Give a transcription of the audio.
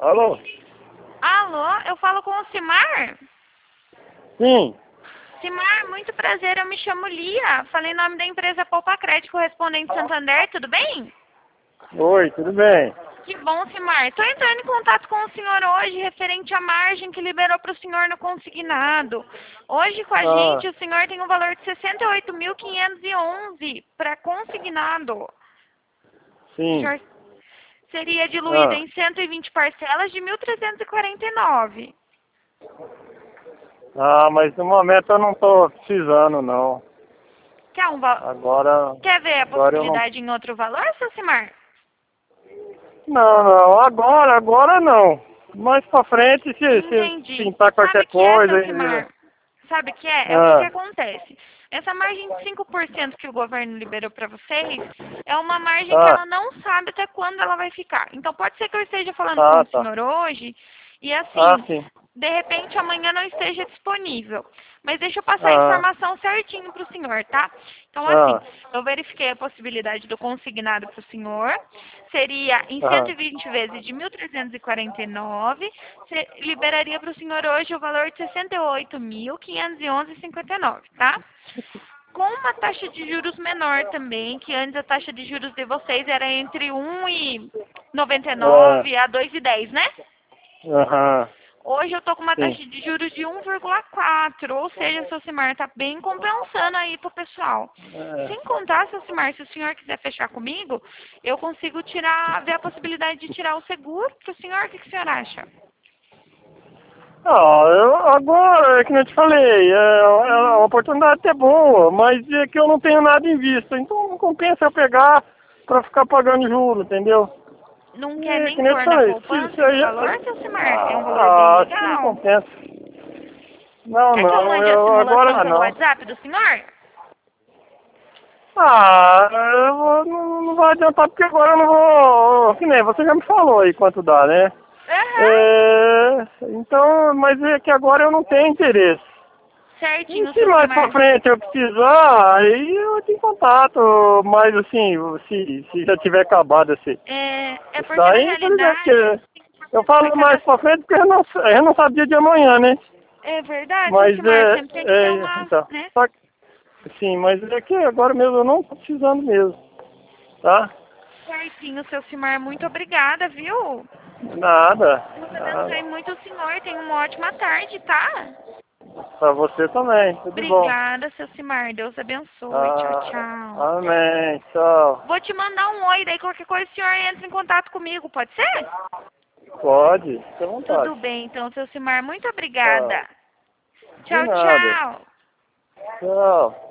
Alô? Alô, eu falo com o Simar? Sim. Simar, muito prazer, eu me chamo Lia. Falei em nome da empresa Poupa Crédito Correspondente Santander, tudo bem? Oi, tudo bem? Que bom, Simar. Estou entrando em contato com o senhor hoje, referente à margem que liberou para o senhor no consignado. Hoje com a Ah, gente, o senhor tem um valor de 68.511 para consignado. O sim. senhor seria diluído Ah, em 120 parcelas de 1.349. mas no momento eu não tô precisando, não. Quer, Agora, Quer ver a agora eu não... possibilidade em outro valor, seu Simar? Não, agora não. Mais pra frente, se Entendi. pintar Sabe qualquer o que é, coisa... seu Simar? Sabe o que é? É o que Ah, acontece. Essa margem de 5% que o governo liberou para vocês é uma margem que ah, ela não sabe até quando ela vai ficar. Então pode ser que eu esteja falando com ah, o tá. senhor hoje e Ah, assim, sim. de repente amanhã não esteja disponível. Mas deixa eu passar a Ah, informação certinho para o senhor, tá? Então assim, ah, eu verifiquei a possibilidade do consignado para o senhor. Seria em ah. 120 vezes de 1.349, liberaria para o senhor hoje o valor de 68.511,59, tá? Com uma taxa de juros menor também, que antes a taxa de juros de vocês era entre 1,99 a 2,10, né? Aham, Hoje eu tô com uma sim. taxa de juros de 1,4, ou seja, seu Simar tá bem compensando aí pro pessoal. É. Sem contar, seu Simar, se o senhor quiser fechar comigo, eu consigo ver a possibilidade de tirar o seguro pro senhor, o que o senhor acha? Agora, é que eu te falei, a Uhum. oportunidade é boa, mas é que eu não tenho nada em vista, então não compensa eu pegar pra ficar pagando juros, entendeu? Não quer É que nem nem eu te pôr na falei, se poupança esse aí, valor, seu Simar? É um valor bem acho que não legal. compensa. Não, Quer que eu não, mande a simulação agora pelo não. WhatsApp do senhor? Não vai adiantar porque agora eu não vou, que nem você já me falou aí quanto dá, né? Aham. Então, mas é que agora eu não tenho interesse. E Certinho, se seu mais pra Simar. frente eu precisar, aí eu te contato, mas assim, se já tiver acabado É esse porque na daí, tudo bem, realidade, porque eu falo cada. mais pra frente porque eu não sabia de amanhã, né? É verdade, seu Mas Simar, sempre tem que ter uma, então, né? só que, sim, mas é que agora mesmo eu não tô precisando mesmo, tá? Certinho, seu Simar, muito obrigada, viu? Nada, Deus abençoe nada. muito o senhor, tenha uma ótima tarde, tá? Pra você também, tudo bom. Obrigada, seu Simar, Deus abençoe, tchau, Ah, tchau. amém, tchau. Vou te mandar um oi, daí qualquer coisa o senhor entra em contato comigo, pode ser? Pode, fica à Tudo vontade. bem, então, seu Simar, muito Tchau. obrigada. De Tchau, nada. tchau. Tchau.